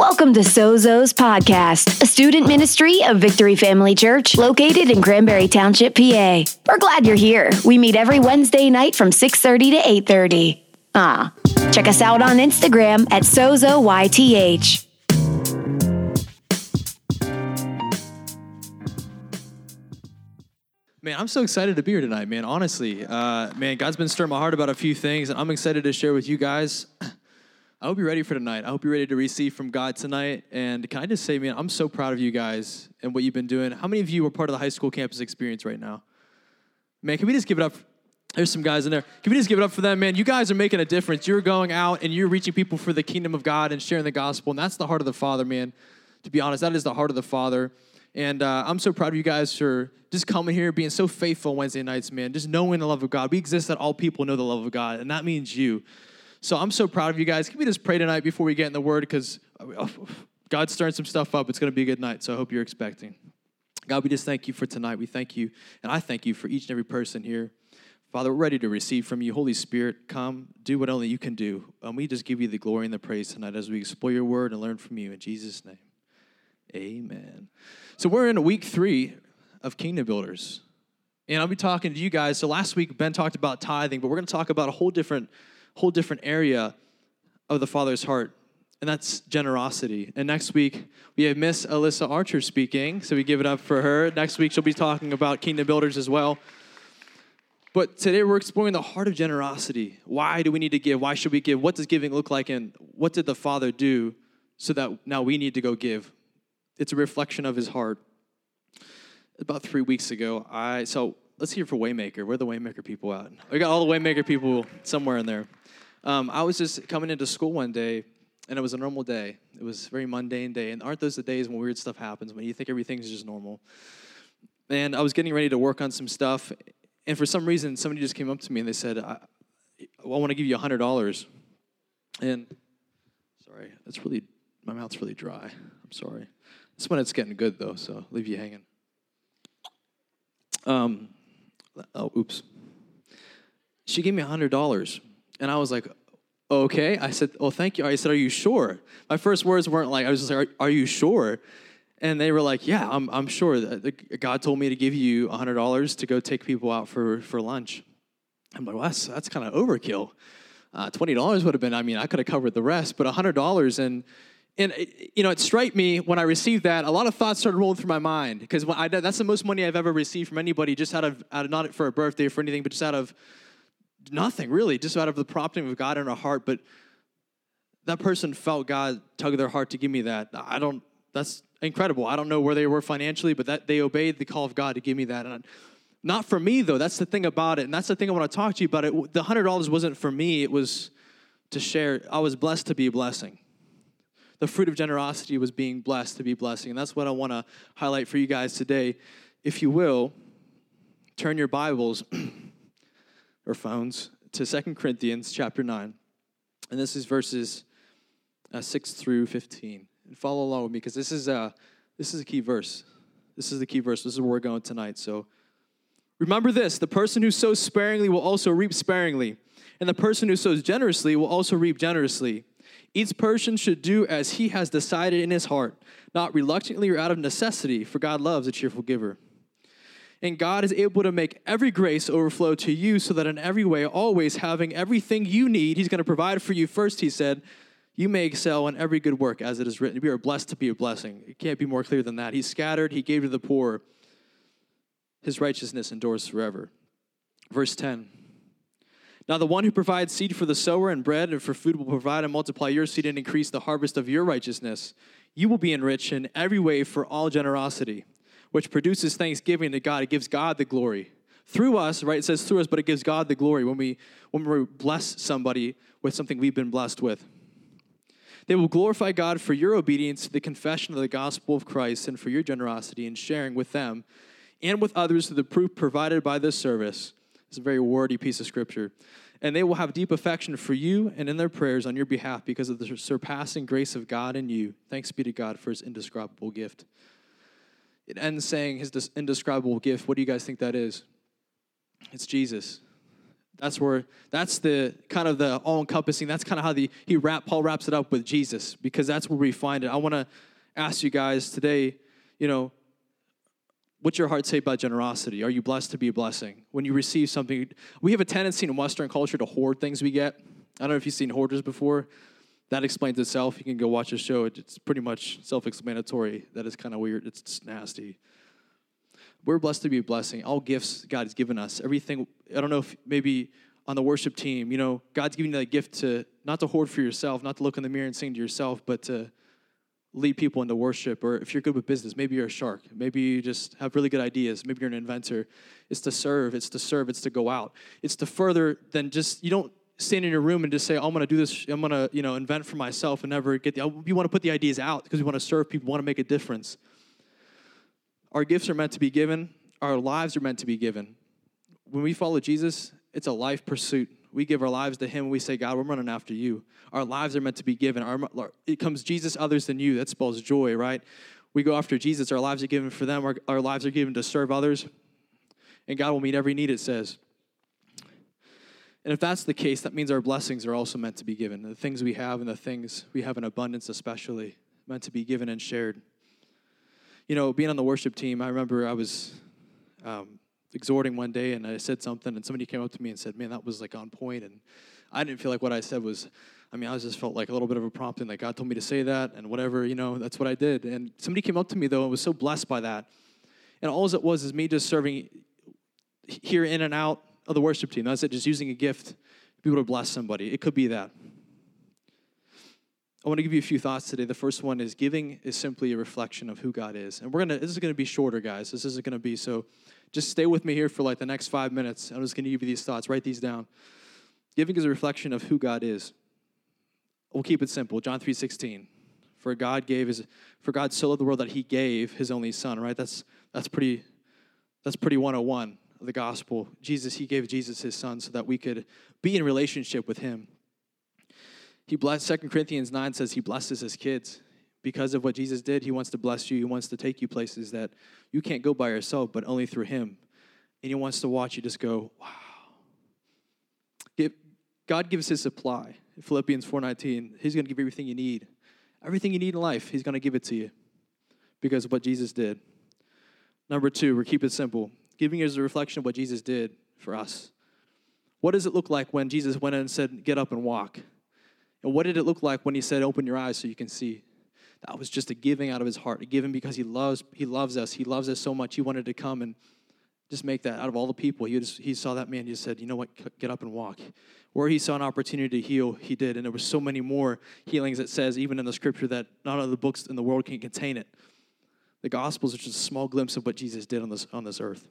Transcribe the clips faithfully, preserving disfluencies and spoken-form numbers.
Welcome to Sozo's Podcast, a student ministry of Victory Family Church located in Cranberry Township, P A. We're glad you're here. We meet every Wednesday night from six thirty to eight thirty. Ah, check us out on Instagram at SozoYTH. Man, I'm so excited to be here tonight, man. Honestly, uh, man, God's been stirring my heart about a few things, and I'm excited to share with you guys. I hope you're ready for tonight. I hope you're ready to receive from God tonight. And can I just say, man, I'm so proud of you guys and what you've been doing. How many of you are part of the high school campus experience right now? Man, can we just give it up? There's some guys in there. Can we just give it up for them, man? You guys are making a difference. You're going out and you're reaching people for the kingdom of God and sharing the gospel, and that's the heart of the Father, man. To be honest, that is the heart of the Father. And uh, I'm so proud of you guys for just coming here, being so faithful Wednesday nights, man, just knowing the love of God. We exist that all people know the love of God, and that means you. So I'm so proud of you guys. Can we just pray tonight before we get in the Word? Because God's stirring some stuff up. It's going to be a good night, so I hope you're expecting. God, we just thank you for tonight. We thank you, and I thank you for each and every person here. Father, we're ready to receive from you. Holy Spirit, come, do what only you can do. And we just give you the glory and the praise tonight as we explore your Word and learn from you. In Jesus' name, amen. So we're in week three of Kingdom Builders. And I'll be talking to you guys. So last week, Ben talked about tithing, but we're going to talk about a whole different whole different area of the Father's heart, and that's generosity. And next week, we have Miss Alyssa Archer speaking, so we give it up for her. Next week, she'll be talking about Kingdom Builders as well. But today, we're exploring the heart of generosity. Why do we need to give? Why should we give? What does giving look like? And what did the Father do so that now we need to go give? It's a reflection of his heart. About three weeks ago, I so let's hear for Waymaker. Where are the Waymaker people at? We got all the Waymaker people somewhere in there. Um, I was just coming into school one day, and it was a normal day. It was a very mundane day. And aren't those the days when weird stuff happens, when you think everything's just normal? And I was getting ready to work on some stuff, and for some reason, somebody just came up to me, and they said, I, I want to give you one hundred dollars. And, sorry, that's really, my mouth's really dry. I'm sorry. This one, it's getting good, though, so I'll leave you hanging. Um, oh, oops. She gave me one hundred dollars. And I was like, okay. I said, oh, thank you. I said, are you sure? My first words weren't like, I was just like, are, are you sure? And they were like, yeah, I'm I'm sure. That God told me to give you one hundred dollars to go take people out for, for lunch. I'm like, well, that's, that's kind of overkill. Uh, twenty dollars would have been, I mean, I could have covered the rest, but one hundred dollars. And, and it, you know, it struck me when I received that, a lot of thoughts started rolling through my mind. Because when I, that's the most money I've ever received from anybody, just out of, out of, not for a birthday or for anything, but just out of nothing, really, just out of the prompting of God in our heart. But that person felt God tug their heart to give me that. I don't, that's incredible. I don't know where they were financially, but that they obeyed the call of God to give me that. And not for me, though. That's the thing about it. And that's the thing I want to talk to you about. It. The one hundred dollars wasn't for me. It was to share. I was blessed to be a blessing. The fruit of generosity was being blessed to be a blessing. And that's what I want to highlight for you guys today. If you will, turn your Bibles or phones to Second Corinthians chapter nine. And this is verses uh, six through fifteen. And follow along with me, because this is a, this is a key verse. This is the key verse. This is where we're going tonight. So remember this: the person who sows sparingly will also reap sparingly, and the person who sows generously will also reap generously. Each person should do as he has decided in his heart, not reluctantly or out of necessity, for God loves a cheerful giver. And God is able to make every grace overflow to you, so that in every way, always having everything you need, he's going to provide for you. First, he said, you may excel in every good work, as it is written. We are blessed to be a blessing. It can't be more clear than that. He scattered, he gave to the poor. His righteousness endures forever. Verse ten. Now the one who provides seed for the sower and bread and for food will provide and multiply your seed and increase the harvest of your righteousness. You will be enriched in every way for all generosity, which produces thanksgiving to God. It gives God the glory. Through us, right, it says through us, but it gives God the glory when we when we bless somebody with something we've been blessed with. They will glorify God for your obedience to the confession of the gospel of Christ and for your generosity in sharing with them and with others through the proof provided by this service. It's a very wordy piece of scripture. And they will have deep affection for you and in their prayers on your behalf because of the surpassing grace of God in you. Thanks be to God for his indescribable gift. It ends saying his indescribable gift. What do you guys think that is? It's Jesus. That's where, that's the kind of the all-encompassing, that's kind of how the he wrap, Paul wraps it up with Jesus, because that's where we find it. I want to ask you guys today, you know, what's your heart say about generosity? Are you blessed to be a blessing? When you receive something, we have a tendency in Western culture to hoard things we get. I don't know if you've seen Hoarders before. That explains itself. You can go watch a show. It's pretty much self-explanatory. That is kind of weird. It's just nasty. We're blessed to be a blessing. All gifts God has given us. Everything, I don't know if maybe on the worship team, you know, God's giving you that gift to, not to hoard for yourself, not to look in the mirror and sing to yourself, but to lead people into worship. Or if you're good with business, maybe you're a shark. Maybe you just have really good ideas. Maybe you're an inventor. It's to serve. It's to serve. It's to go out. It's to further than just, you don't stand in your room and just say, oh, I'm going to do this. I'm going to, you know, invent for myself and never get the, you want to put the ideas out because we want to serve people, want to make a difference. Our gifts are meant to be given. Our lives are meant to be given. When we follow Jesus, it's a life pursuit. We give our lives to him. We say, God, we're running after you. Our lives are meant to be given. Our, it comes Jesus, others than you. That spells joy, right? We go after Jesus. Our lives are given for them. Our, our lives are given to serve others. And God will meet every need, it says. And if that's the case, that means our blessings are also meant to be given. The things we have and the things we have in abundance especially, meant to be given and shared. You know, being on the worship team, I remember I was um, exhorting one day, and I said something, and somebody came up to me and said, man, that was like on point, and I didn't feel like what I said was, I mean, I just felt like a little bit of a prompting, like God told me to say that, and whatever, you know, that's what I did. And somebody came up to me, though, and was so blessed by that. And all it was is me just serving here in and out of the worship team. That's it, just using a gift to be able to bless somebody. It could be that. I want to give you a few thoughts today. The first one is giving is simply a reflection of who God is. And we're going to, this is going to be shorter, guys. This isn't going to be, so just stay with me here for like the next five minutes. I'm just going to give you these thoughts. Write these down. Giving is a reflection of who God is. We'll keep it simple. John three sixteen. For God gave his, for God so loved the world that he gave his only son, right? That's that's pretty, that's pretty one oh one of the gospel. Jesus, he gave Jesus his son so that we could be in relationship with him. He blessed, Second Corinthians nine says he blesses his kids. Because of what Jesus did, he wants to bless you. He wants to take you places that you can't go by yourself, but only through him. And he wants to watch you just go, wow. Give, God gives his supply. In Philippians four nineteen, he's going to give you everything you need. Everything you need in life, he's going to give it to you because of what Jesus did. Number two, we're keep it simple. Giving is a reflection of what Jesus did for us. What does it look like when Jesus went in and said, get up and walk? And what did it look like when he said, open your eyes so you can see? That was just a giving out of his heart, a giving because he loves he loves us. He loves us so much. He wanted to come and just make that out of all the people. He just, he saw that man. He said, you know what, get up and walk. Where he saw an opportunity to heal, he did. And there were so many more healings, it says, even in the scripture, that none of the books in the world can contain it. The Gospels are just a small glimpse of what Jesus did on this on this earth.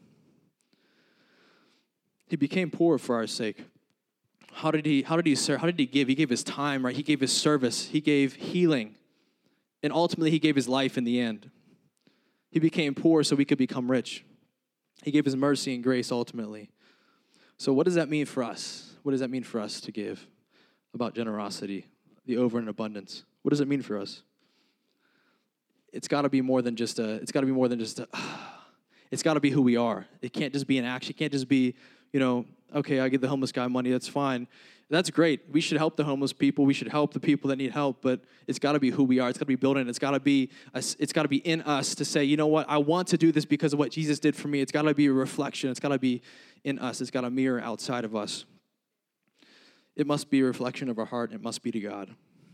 He became poor for our sake. How did he, how did he serve? How did he give? He gave his time, right? He gave his service. He gave healing. And ultimately, he gave his life in the end. He became poor so we could become rich. He gave his mercy and grace ultimately. So what does that mean for us? What does that mean for us to give about generosity, the over and abundance? What does it mean for us? It's got to be more than just a, it's got to be more than just a, it's got to be who we are. It can't just be an action. It can't just be, you know, okay, I give the homeless guy money, that's fine. That's great. We should help the homeless people. We should help the people that need help, but it's got to be who we are. It's got to be built in. It's got to be it's got to be in us to say, you know what? I want to do this because of what Jesus did for me. It's got to be a reflection. It's got to be in us. It's got to mirror outside of us. It must be a reflection of our heart. It must be to God.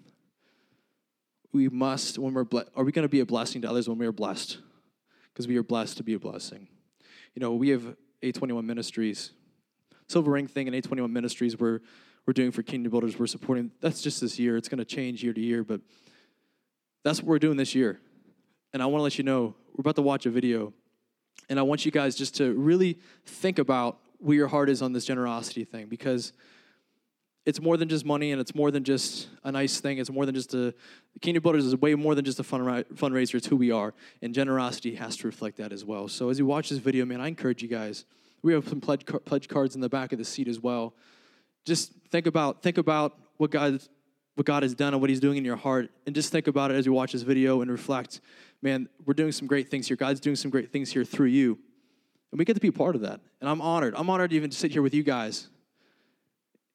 We must, when we're ble- are we going to be a blessing to others when we are blessed? Because we are blessed to be a blessing. You know, we have A twenty-one Ministries, Silver Ring thing, and A twenty-one Ministries. We're we're doing for Kingdom Builders. We're supporting. That's just this year. It's going to change year to year, but that's what we're doing this year. And I want to let you know we're about to watch a video, and I want you guys just to really think about where your heart is on this generosity thing, because it's more than just money, and it's more than just a nice thing. It's more than just a, Kingdom Builders is way more than just a fundraiser. It's who we are, and generosity has to reflect that as well. So as you watch this video, man, I encourage you guys. We have some pledge, pledge cards in the back of the seat as well. Just think about think about what God what God has done and what he's doing in your heart, and just think about it as you watch this video and reflect, man, we're doing some great things here. God's doing some great things here through you, and we get to be a part of that. And I'm honored. I'm honored to even sit here with you guys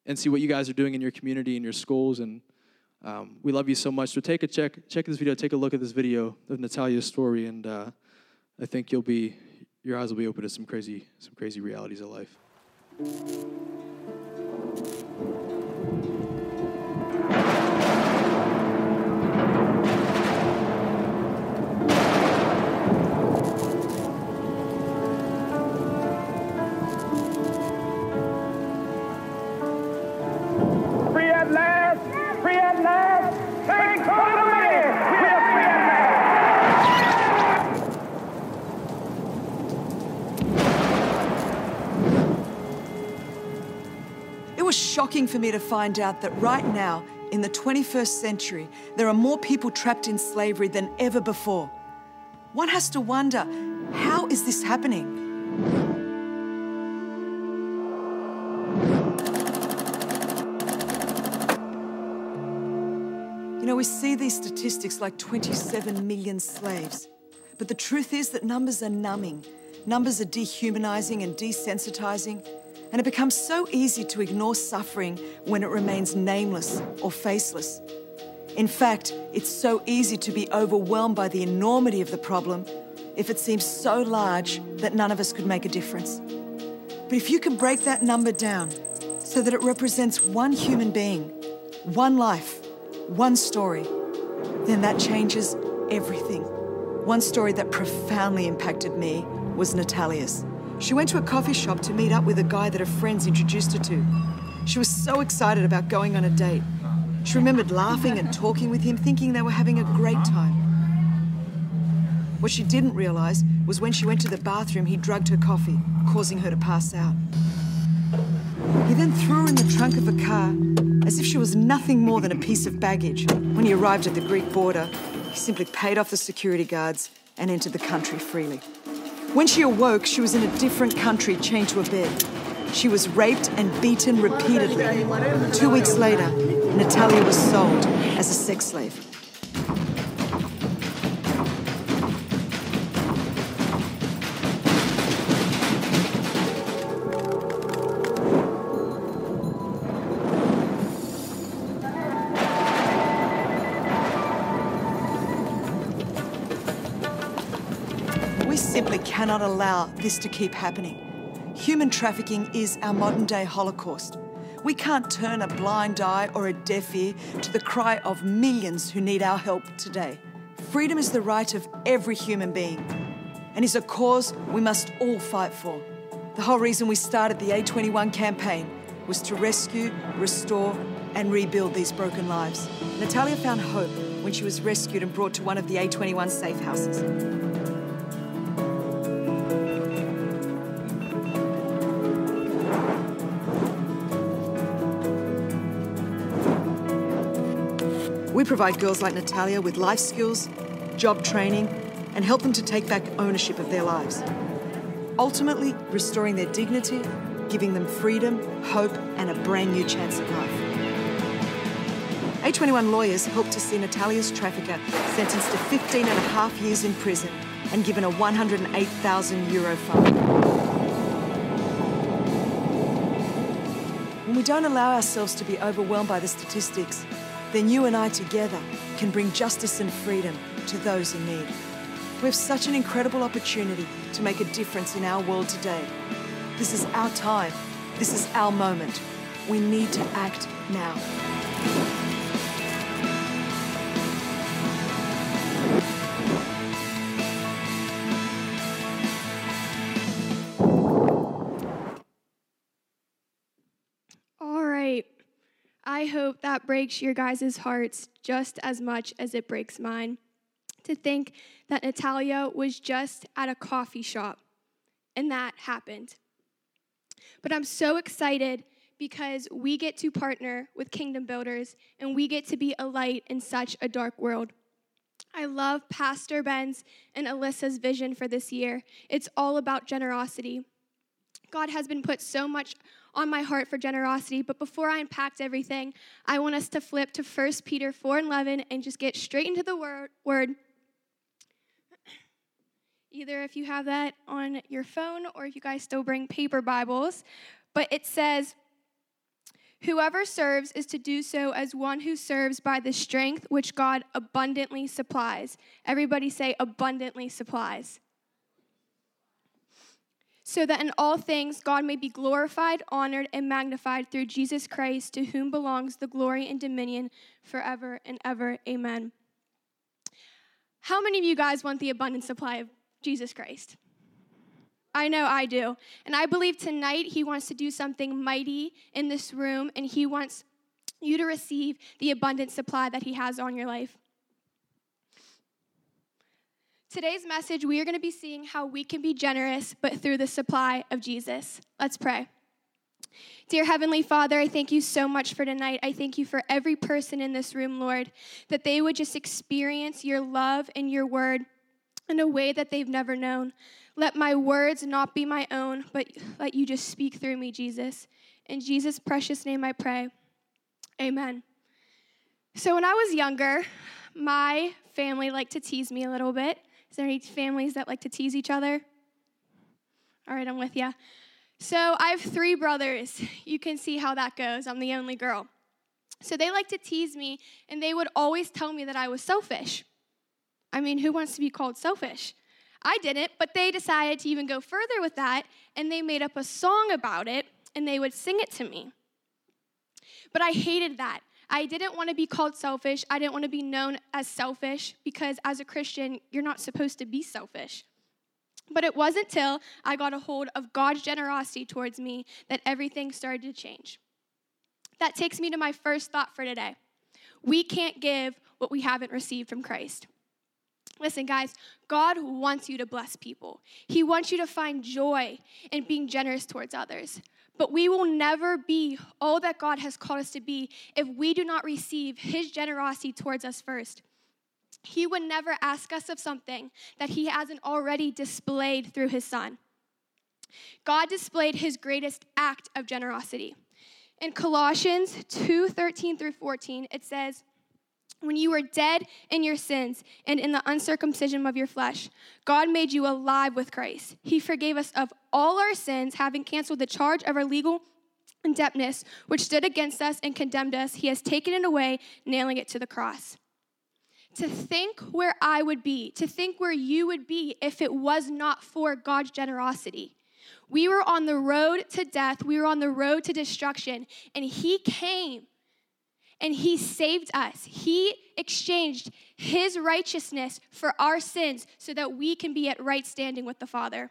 and see what you guys are doing in your community, in your schools, and um, we love you so much. So take a check, check this video, take a look at this video of Natalia's story, and uh, I think you'll be, your eyes will be open to some crazy, some crazy realities of life. Shocking for me to find out that right now, in the twenty-first century, there are more people trapped in slavery than ever before. One has to wonder, how is this happening? You know, we see these statistics like twenty-seven million slaves, but the truth is that numbers are numbing. Numbers are dehumanizing and desensitizing. And it becomes so easy to ignore suffering when it remains nameless or faceless. In fact, it's so easy to be overwhelmed by the enormity of the problem if it seems so large that none of us could make a difference. But if you can break that number down so that it represents one human being, one life, one story, then that changes everything. One story that profoundly impacted me was Natalia's. She went to a coffee shop to meet up with a guy that her friends introduced her to. She was so excited about going on a date. She remembered laughing and talking with him, thinking they were having a great time. What she didn't realize was when she went to the bathroom, he drugged her coffee, causing her to pass out. He then threw her in the trunk of a car as if she was nothing more than a piece of baggage. When he arrived at the Greek border, he simply paid off the security guards and entered the country freely. When she awoke, she was in a different country, chained to a bed. She was raped and beaten repeatedly. Two weeks later, Natalia was sold as a sex slave. We simply cannot allow this to keep happening. Human trafficking is our modern-day Holocaust. We can't turn a blind eye or a deaf ear to the cry of millions who need our help today. Freedom is the right of every human being and is a cause we must all fight for. The whole reason we started the A twenty-one campaign was to rescue, restore, and rebuild these broken lives. Natalia found hope when she was rescued and brought to one of the A twenty-one safe houses. We provide girls like Natalia with life skills, job training, and help them to take back ownership of their lives. Ultimately, restoring their dignity, giving them freedom, hope, and a brand new chance at life. A twenty-one lawyers helped to see Natalia's trafficker sentenced to fifteen and a half years in prison and given a one hundred eight thousand euro fine. When we don't allow ourselves to be overwhelmed by the statistics, then you and I together can bring justice and freedom to those in need. We have such an incredible opportunity to make a difference in our world today. This is our time. This is our moment. We need to act now. All right. I hope that breaks your guys' hearts just as much as it breaks mine. To think that Natalia was just at a coffee shop and that happened. But I'm so excited because we get to partner with Kingdom Builders and we get to be a light in such a dark world. I love Pastor Ben's and Alyssa's vision for this year. It's all about generosity. God has been put so much on my heart for generosity, but before I unpacked everything, I want us to flip to First Peter four eleven and just get straight into the word. word. Either if you have that on your phone or if you guys still bring paper Bibles. But it says, Whoever serves is to do so as one who serves by the strength which God abundantly supplies. Everybody say abundantly supplies. So that in all things God may be glorified, honored, and magnified through Jesus Christ, to whom belongs the glory and dominion forever and ever. Amen. How many of you guys want the abundant supply of Jesus Christ? I know I do. And I believe tonight he wants to do something mighty in this room, and he wants you to receive the abundant supply that he has on your life. Today's message, we are going to be seeing how we can be generous, but through the supply of Jesus. Let's pray. Dear Heavenly Father, I thank you so much for tonight. I thank you for every person in this room, Lord, that they would just experience your love and your word in a way that they've never known. Let my words not be my own, but let you just speak through me, Jesus. In Jesus' precious name I pray. Amen. So when I was younger, my family liked to tease me a little bit. Is there any families that like to tease each other? All right, I'm with you. So I have three brothers. You can see how that goes. I'm the only girl. So they like to tease me, and they would always tell me that I was selfish. I mean, who wants to be called selfish? I didn't, but they decided to even go further with that, and they made up a song about it, and they would sing it to me. But I hated that. I didn't want to be called selfish. I didn't want to be known as selfish, because as a Christian, you're not supposed to be selfish. But it wasn't till I got a hold of God's generosity towards me that everything started to change. That takes me to my first thought for today. We can't give what we haven't received from Christ. Listen, guys, God wants you to bless people. He wants you to find joy in being generous towards others. But we will never be all that God has called us to be if we do not receive his generosity towards us first. He would never ask us of something that he hasn't already displayed through his son. God displayed his greatest act of generosity. In Colossians two thirteen through fourteen, it says, when you were dead in your sins and in the uncircumcision of your flesh, God made you alive with Christ. He forgave us of all our sins, having canceled the charge of our legal indebtedness, which stood against us and condemned us. He has taken it away, nailing it to the cross. To think where I would be, to think where you would be if it was not for God's generosity. We were on the road to death. We were on the road to destruction, and he came. And he saved us. He exchanged his righteousness for our sins so that we can be at right standing with the Father.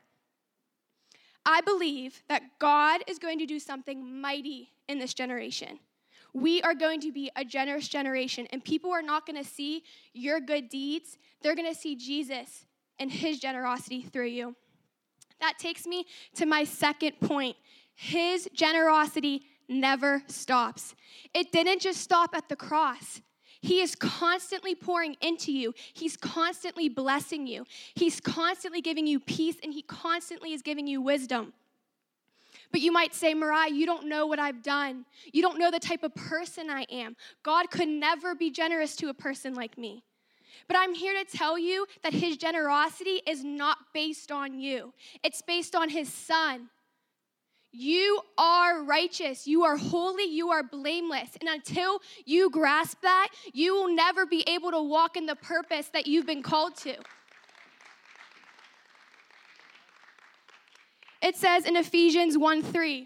I believe that God is going to do something mighty in this generation. We are going to be a generous generation, and people are not going to see your good deeds. They're going to see Jesus and his generosity through you. That takes me to my second point. His generosity never stops. It didn't just stop at the cross. He is constantly pouring into you. He's constantly blessing you. He's constantly giving you peace, and he constantly is giving you wisdom. But you might say, Mariah, you don't know what I've done. You don't know the type of person I am. God could never be generous to a person like me. But I'm here to tell you that his generosity is not based on you. It's based on his son. You are righteous, you are holy, you are blameless. And until you grasp that, you will never be able to walk in the purpose that you've been called to. It says in Ephesians one three,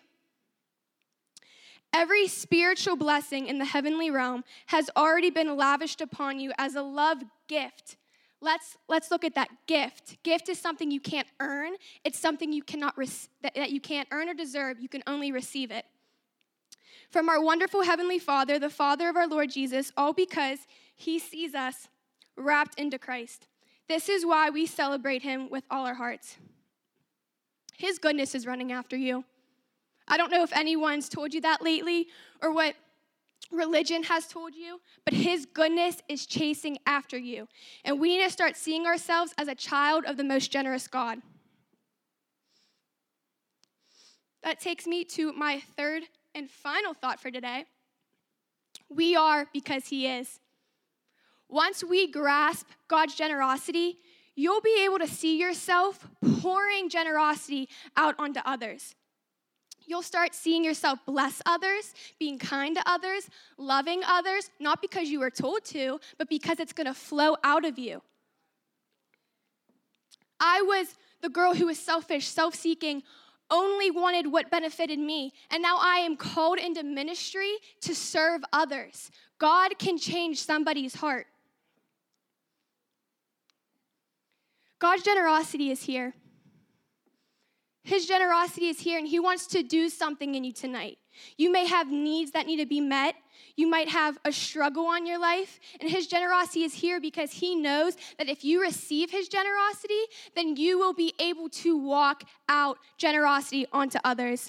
every spiritual blessing in the heavenly realm has already been lavished upon you as a love gift. Let's, let's look at that gift. Gift is something you can't earn. It's something you cannot re- that, that you can't earn or deserve. You can only receive it. From our wonderful Heavenly Father, the Father of our Lord Jesus, all because he sees us wrapped into Christ. This is why we celebrate him with all our hearts. His goodness is running after you. I don't know if anyone's told you that lately or what religion has told you, but his goodness is chasing after you. And we need to start seeing ourselves as a child of the most generous God. That takes me to my third and final thought for today. We are because he is. Once we grasp God's generosity, you'll be able to see yourself pouring generosity out onto others. You'll start seeing yourself bless others, being kind to others, loving others, not because you were told to, but because it's going to flow out of you. I was the girl who was selfish, self-seeking, only wanted what benefited me, and now I am called into ministry to serve others. God can change somebody's heart. God's generosity is here. His generosity is here, and he wants to do something in you tonight. You may have needs that need to be met. You might have a struggle on your life, and his generosity is here because he knows that if you receive his generosity, then you will be able to walk out generosity onto others.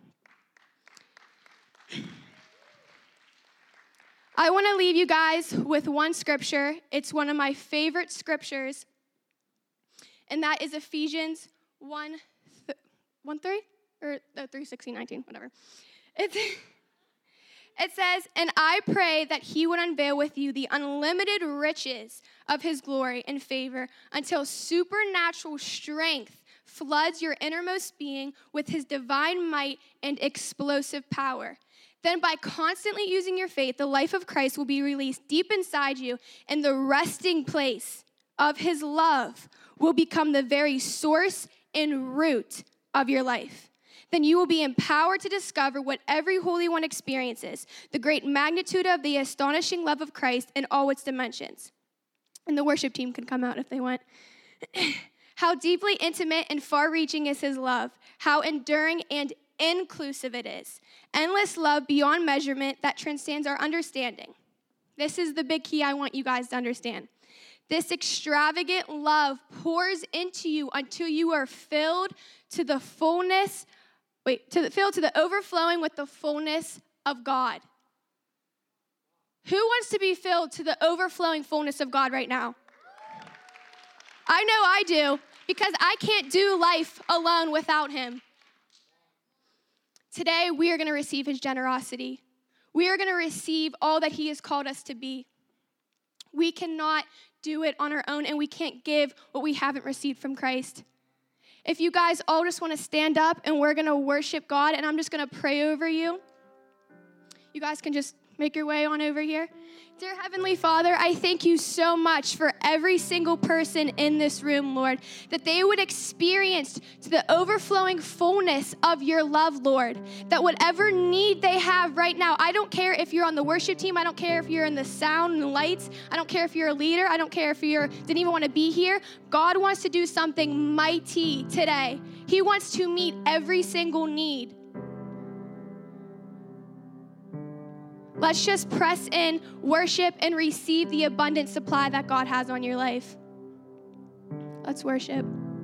I want to leave you guys with one scripture. It's one of my favorite scriptures, and that is Ephesians one, th- one three? Or uh, three, sixteen, nineteen, whatever. It's, it says, and I pray that he would unveil with you the unlimited riches of his glory and favor until supernatural strength floods your innermost being with his divine might and explosive power. Then by constantly using your faith, the life of Christ will be released deep inside you, and the resting place of his love will become the very source and root of your life. Then you will be empowered to discover what every Holy One experiences, the great magnitude of the astonishing love of Christ in all its dimensions. And the worship team can come out if they want. How deeply intimate and far-reaching is his love, how enduring and inclusive it is. Endless love beyond measurement that transcends our understanding. This is the big key I want you guys to understand. This extravagant love pours into you until you are filled to the fullness Wait, to the, filled to the overflowing with the fullness of God. Who wants to be filled to the overflowing fullness of God right now? I know I do, because I can't do life alone without him. Today, we are going to receive his generosity. We are going to receive all that he has called us to be. We cannot do it on our own, and we can't give what we haven't received from Christ. If you guys all just want to stand up and we're going to worship God, and I'm just going to pray over you. You guys can just make your way on over here. Dear Heavenly Father, I thank you so much for every single person in this room, Lord, that they would experience to the overflowing fullness of your love, Lord, that whatever need they have right now, I don't care if you're on the worship team, I don't care if you're in the sound and lights, I don't care if you're a leader, I don't care if you didn't even want to be here. God wants to do something mighty today. He wants to meet every single need. Let's just press in, worship, and receive the abundant supply that God has on your life. Let's worship.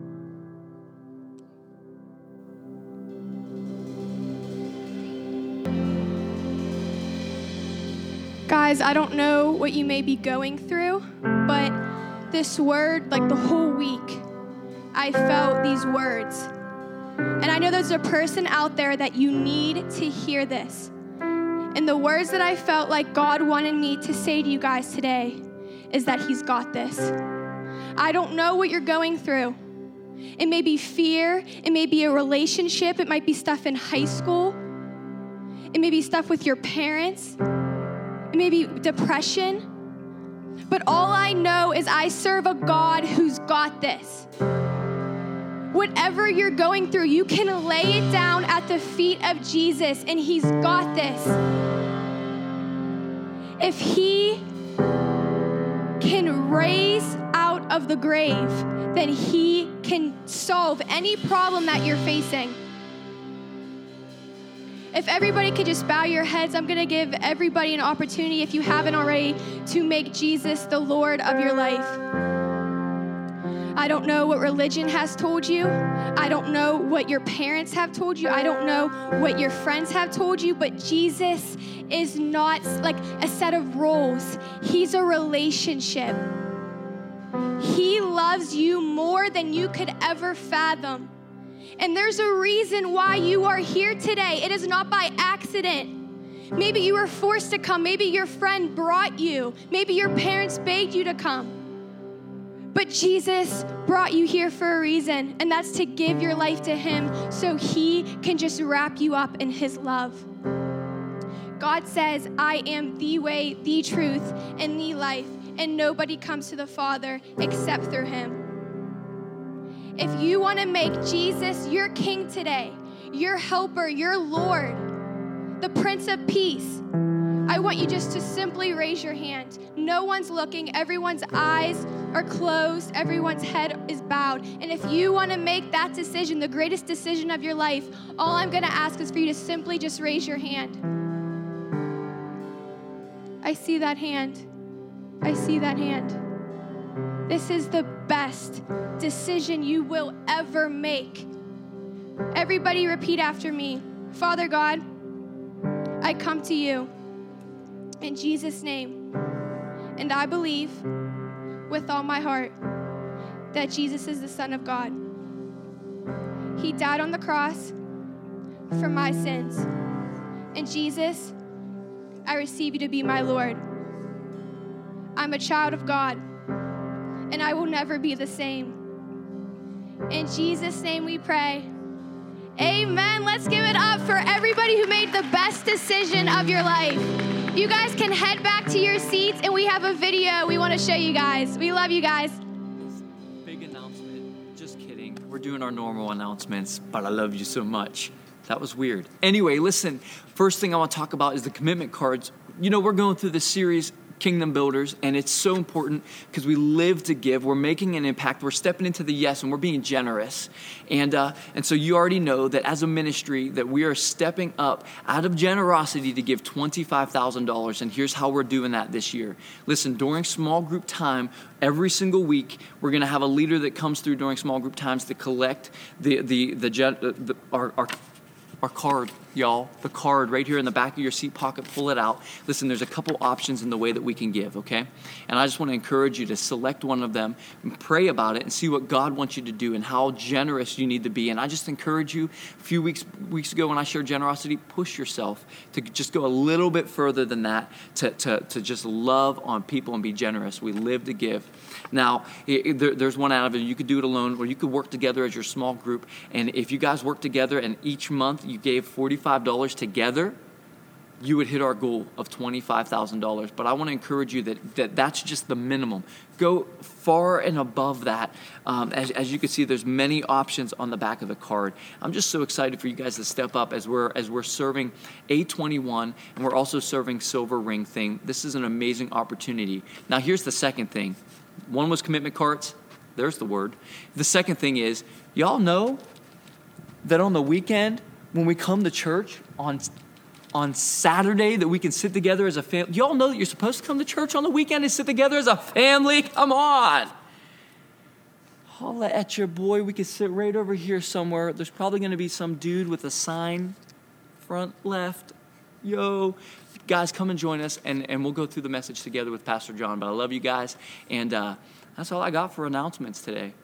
Guys, I don't know what you may be going through, but this word, like the whole week, I felt these words. And I know there's a person out there that you need to hear this. And the words that I felt like God wanted me to say to you guys today is that he's got this. I don't know what you're going through. It may be fear. It may be a relationship. It might be stuff in high school. It may be stuff with your parents. It may be depression. But all I know is I serve a God who's got this. Whatever you're going through, you can lay it down at the feet of Jesus, and he's got this. If he can raise out of the grave, then he can solve any problem that you're facing. If everybody could just bow your heads, I'm going to give everybody an opportunity, if you haven't already, to make Jesus the Lord of your life. I don't know what religion has told you. I don't know what your parents have told you. I don't know what your friends have told you, but Jesus is not like a set of rules. He's a relationship. He loves you more than you could ever fathom. And there's a reason why you are here today. It is not by accident. Maybe you were forced to come. Maybe your friend brought you. Maybe your parents begged you to come. But Jesus brought you here for a reason, and that's to give your life to him so he can just wrap you up in his love. God says, I am the way, the truth, and the life, and nobody comes to the Father except through him. If you want to make Jesus your King today, your helper, your Lord, the Prince of Peace, I want you just to simply raise your hand. No one's looking. Everyone's eyes are closed. Everyone's head is bowed. And if you want to make that decision, the greatest decision of your life, all I'm going to ask is for you to simply just raise your hand. I see that hand. I see that hand. This is the best decision you will ever make. Everybody repeat after me. Father God, I come to you in Jesus' name, and I believe with all my heart that Jesus is the Son of God. He died on the cross for my sins. And Jesus, I receive you to be my Lord. I'm a child of God, and I will never be the same. In Jesus' name we pray. Amen. Let's give it up for everybody who made the best decision of your life. You guys can head back to your seats, and we have a video we want to show you guys. We love you guys. Big announcement. Just kidding. We're doing our normal announcements, but I love you so much. That was weird. Anyway, listen, first thing I want to talk about is the commitment cards. You know, we're going through this series, Kingdom Builders, and it's so important because we live to give. We're making an impact. We're stepping into the yes, and we're being generous. And uh, and so you already know that as a ministry that we are stepping up out of generosity to give twenty-five thousand dollars, and here's how we're doing that this year. Listen, during small group time, every single week, we're going to have a leader that comes through during small group times to collect the the the, the, the our, our Our card, y'all, the card right here in the back of your seat pocket, pull it out. Listen, there's a couple options in the way that we can give, okay? And I just want to encourage you to select one of them and pray about it and see what God wants you to do and how generous you need to be. And I just encourage you, a few weeks weeks ago when I shared generosity, push yourself to just go a little bit further than that, to, to, to just love on people and be generous. We live to give. Now, it, it, there, there's one out of it. You could do it alone, or you could work together as your small group. And if you guys work together and each month you gave forty-five dollars together, you would hit our goal of twenty-five thousand dollars. But I want to encourage you that, that that's just the minimum. Go far and above that. Um, as, as you can see, there's many options on the back of the card. I'm just so excited for you guys to step up as we're as we're serving A twenty-one, and we're also serving Silver Ring Thing. This is an amazing opportunity. Now, here's the second thing. One was commitment cards. There's the word. The second thing is, y'all know that on the weekend, when we come to church on, on Saturday, that we can sit together as a family. Y'all know that you're supposed to come to church on the weekend and sit together as a family? Come on. Holla at your boy. We could sit right over here somewhere. There's probably going to be some dude with a sign, front left. Yo, guys, come and join us, and, and we'll go through the message together with Pastor John. But I love you guys, and uh, that's all I got for announcements today.